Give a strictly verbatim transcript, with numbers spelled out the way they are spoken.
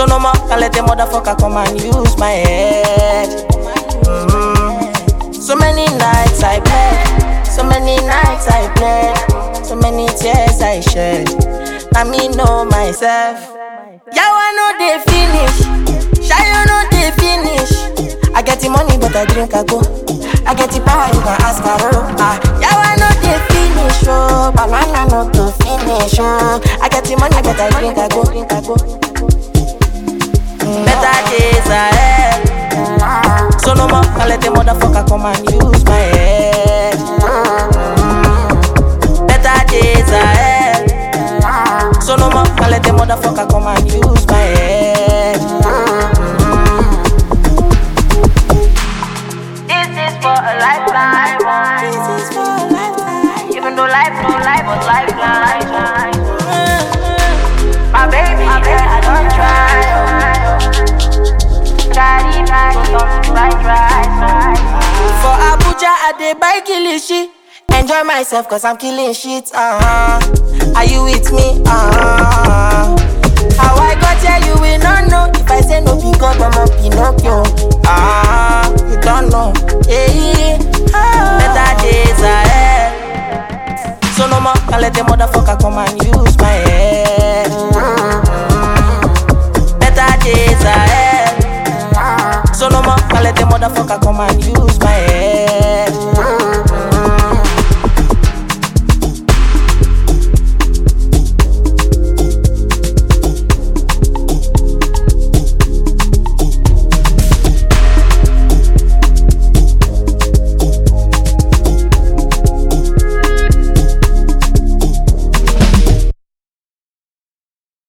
So no more, can let the motherfucker come and use my head. Mm-hmm. So many nights I bled, so many nights I bled, so many tears I shed. I me know myself. Yeah, I know they finish. Shy, you know they finish. I get the money, but I drink, I go. I get the power, you can ask her. Ah, yeah, I know they finish. Oh, banana not to finish. Oh, I get the money, but I drink, I go. Drink, I go. Better days ahead. So no more, can let the motherfucker come and use my head. Better days ahead. So no more, can let the motherfucker come and use my head. This is for a lifetime. This is for a lifetime. Even though life no life was lifeline. My baby, my baby, I don't try. Daddy, daddy, don't right, right, right. For Abuja, I dey buy kilishi. Enjoy myself cause I'm killing shit. Uh-huh. I